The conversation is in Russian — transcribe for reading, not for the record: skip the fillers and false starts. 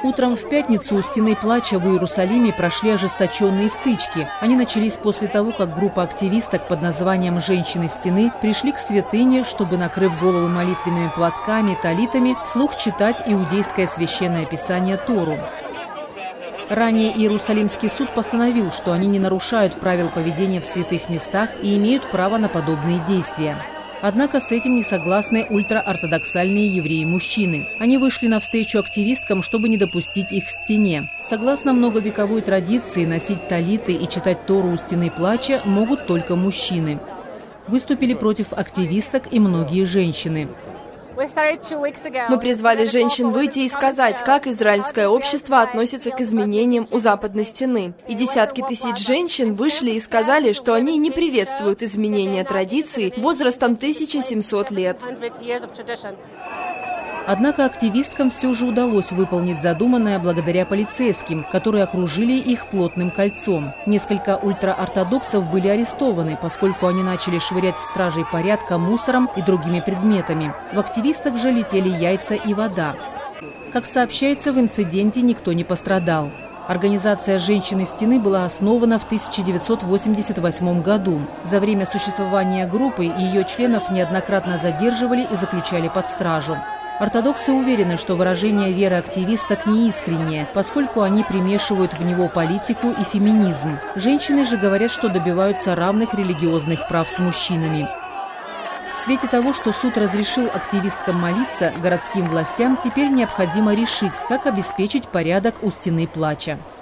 Утром в пятницу у Стены плача в Иерусалиме прошли ожесточенные стычки. Они начались после того, как группа активисток под названием «Женщины Стены» пришли к святыне, чтобы, накрыв головы молитвенными платками, талитами, вслух читать иудейское священное писание Тору. Ранее Иерусалимский суд постановил, что они не нарушают правил поведения в святых местах и имеют право на подобные действия. Однако с этим не согласны ультраортодоксальные евреи-мужчины. Они вышли навстречу активисткам, чтобы не допустить их к стене. Согласно многовековой традиции, носить талиты и читать Тору у Стены плача могут только мужчины. Выступили против активисток и многие женщины. Мы призвали женщин выйти и сказать, как израильское общество относится к изменениям у Западной стены. И десятки тысяч женщин вышли и сказали, что они не приветствуют изменения традиций возрастом 1700 лет. Однако активисткам все же удалось выполнить задуманное благодаря полицейским, которые окружили их плотным кольцом. Несколько ультраортодоксов были арестованы, поскольку они начали швырять в стражей порядка мусором и другими предметами. В активисток же летели яйца и вода. Как сообщается, в инциденте никто не пострадал. Организация «Женщины Стены» была основана в 1988 году. За время существования группы ее членов неоднократно задерживали и заключали под стражу. Ортодоксы уверены, что выражение веры активисток неискреннее, поскольку они примешивают в него политику и феминизм. Женщины же говорят, что добиваются равных религиозных прав с мужчинами. В свете того, что суд разрешил активисткам молиться, городским властям теперь необходимо решить, как обеспечить порядок у Стены плача.